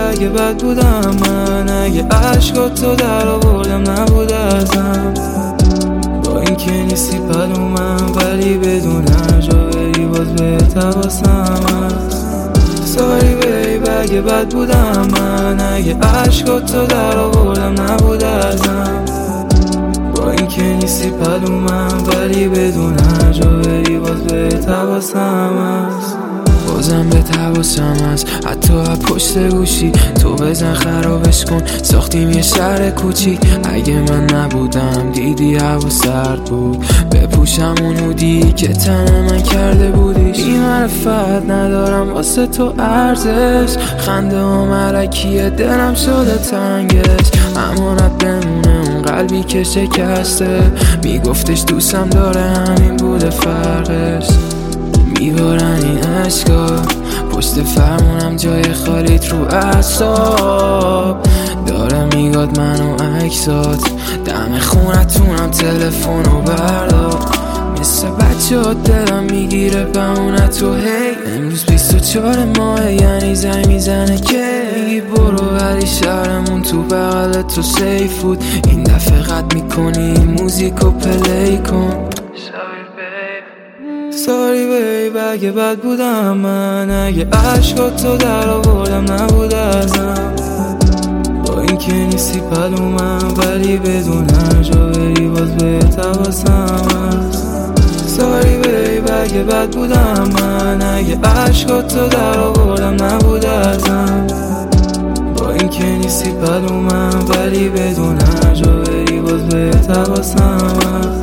اگه بد بودم من، اگه عشقاتو در آوردم نبود ازم. با این که نیستی پلومم ولی بدون هر جا بری باز بهت حواسم هست. ساری بیب اگه بد بودم من، اگه عشقاتو در آوردم نبود ازم. با این که نیستی پلومم ولی بدون هر جا بری باز بهت حواسم هست. بازم به حواسم هست، حتی از پشت گوشی تو بزن خرابش کن. ساختیم یه شهر کوچیک، اگه من نبودم دیدی هوا سرد بود. بپوشم اون هودی که تن من کرده بودیش. بی معرفت ندارم واسه تو ارزش، خنده و ملکیه دلم شده تنگش. امانت بمونه اون قلبی که شکسته، میگفتش دوستم داره همین بوده فرقش. میبارن این عشقا پشت فرمونم، جای خالیت رو اعصاب داره میگاد منو عکسات. دم خونتونم تلفنو بردار، مثل بچه ها دلم میگیره بمونتو. هی امروز 24 ماه یعنی زنگ میزنه که میگی برو، ولی شهرمون تو بغل تو سیف بود. این دفعه قد میکنی این موزیکو پلی کن. ساری بیب اگه بد بودم من، اگه عشقاتو در آوردم نبود ازم. با این که نیستی پلومم ولی بدون هر جا بری باز بهت حواسم هست. ساری بیب اگه بد بودم من، اگه عشقاتو در آوردم نبود ازم. با این که نیستی پلومم ولی بدون هر جا بری باز بهت حواسم هست.